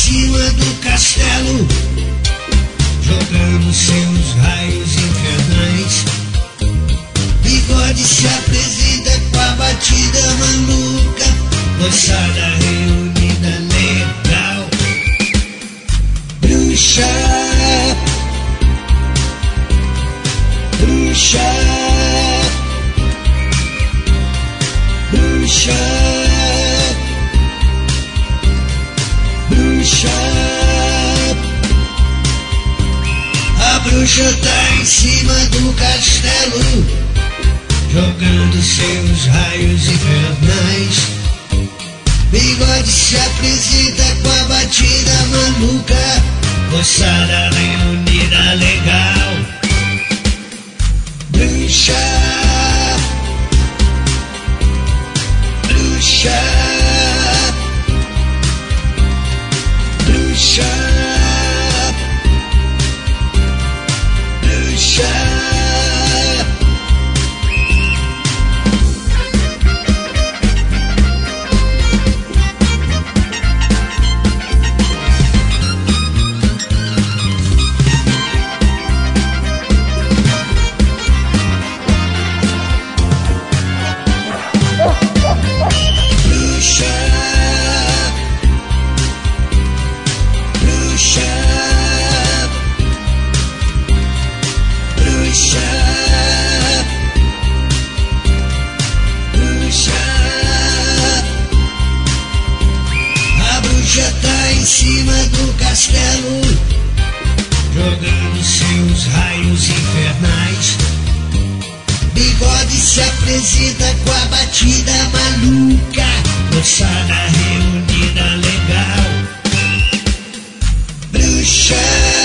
cima do castelo, jogando seus raios infernais. Bigode se apresenta com a batida maluca, moçada reunida legal. Bruxa, bruxa, bruxa, bruxa. A bruxa tá em cima do castelo, jogando seus raios infernais. Bigode se apresenta com a batida maluca, moçada reunida legal. Bruxa, bruxa, bruxa, bruxa. Já tá em cima do castelo, jogando seus raios infernais. Bigode se apresenta com a batida maluca, moçada reunida legal. Bruxa.